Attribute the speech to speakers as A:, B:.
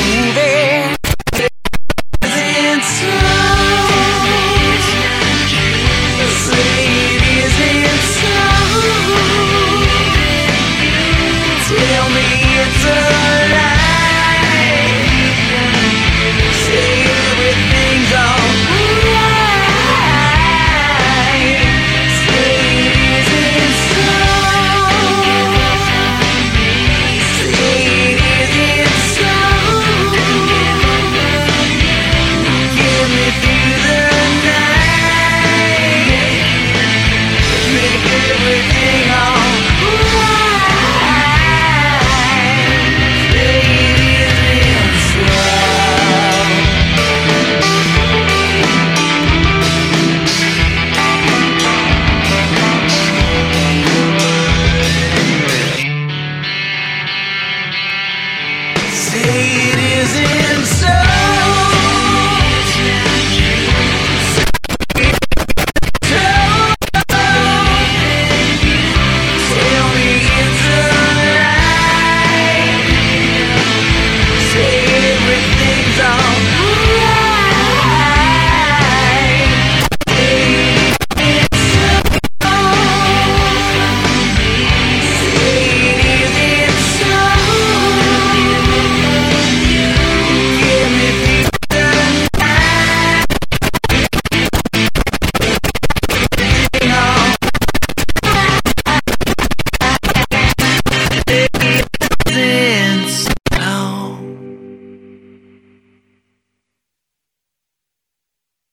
A: movie. Isn't so. Say it isn't so. Tell me it's a lie. Say everything's alright. Say it isn't so. Say it isn't so. Get me through the night. Make everything alright. Say it isn't so. Say it isn't so.